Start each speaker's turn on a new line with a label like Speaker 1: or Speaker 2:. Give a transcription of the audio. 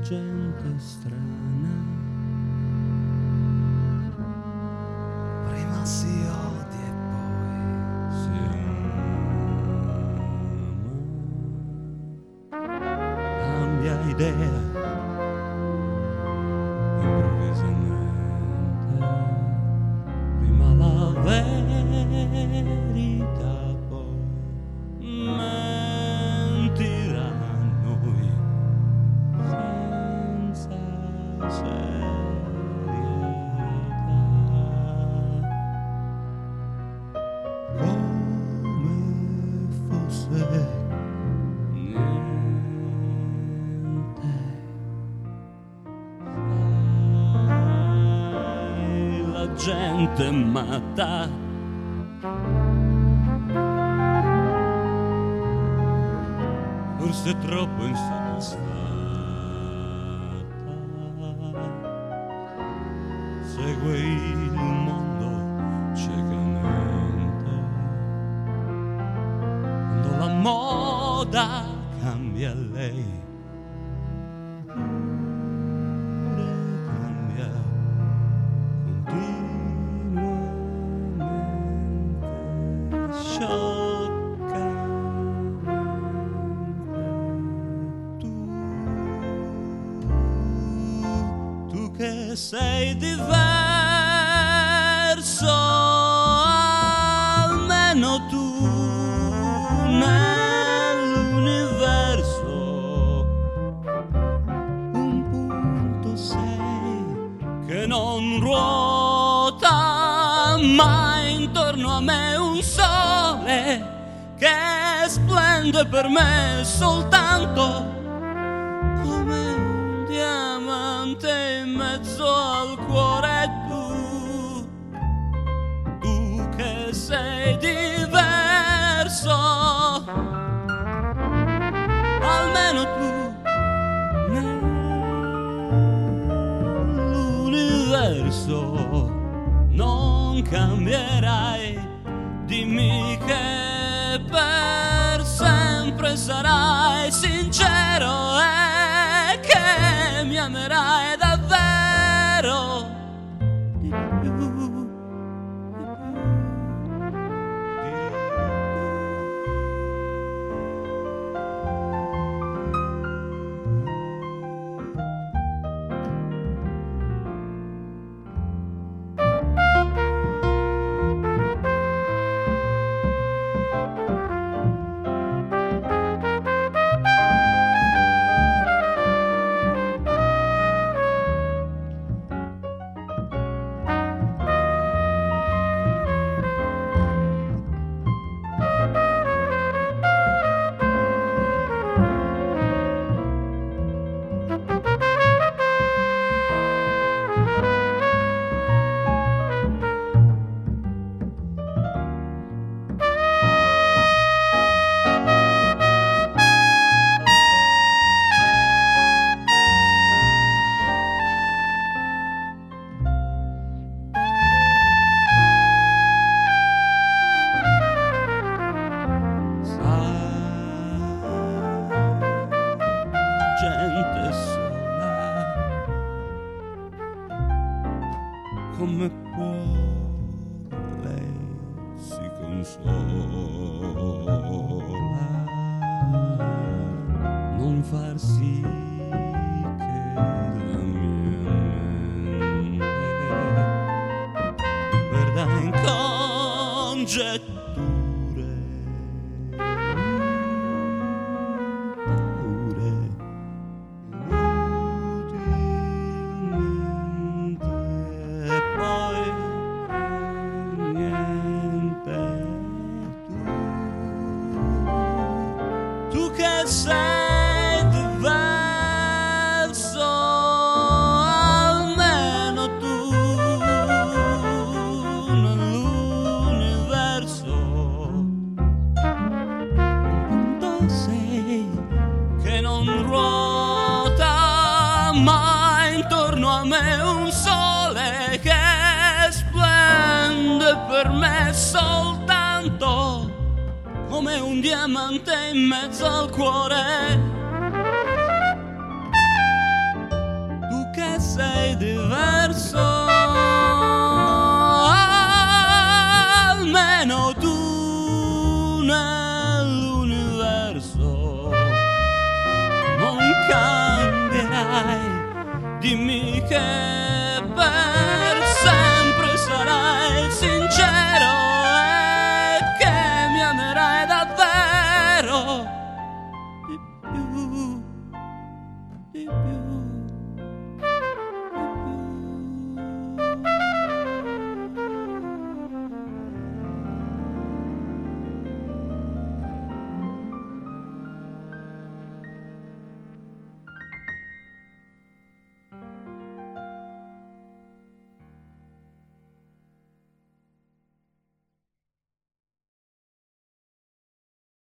Speaker 1: gente strana.
Speaker 2: Prima si odia e poi
Speaker 1: Si ama. Cambia idea improvvisamente. Prima la verità, poi mentirà a noi senza serietà. Come fosse niente. Sai, la gente matta. Forse troppo insoddisfatta, segue il mondo ciecamente. Quando la moda cambia lei pure cambia continuamente, scioccamente. Tu che sei diverso, almeno tu nell'universo un punto sei che non ruota mai intorno a me, un sole che splende per me soltanto come un diamante in mezzo al cuore. Tu che sei diverso, almeno tu nell'universo non cambierai. Dimmi che per sempre sarai sincero e che mi amerai davvero di più. Gente sola, come può lei si consola, non far sì che la mia mente perda in congetture, paure. E poi niente. Tu che sei diverso, almeno tu nell'universo un punto sei che non ruota mai intorno a me, un sole che splende per me soltanto come un diamante in mezzo al cuore. sei diverso.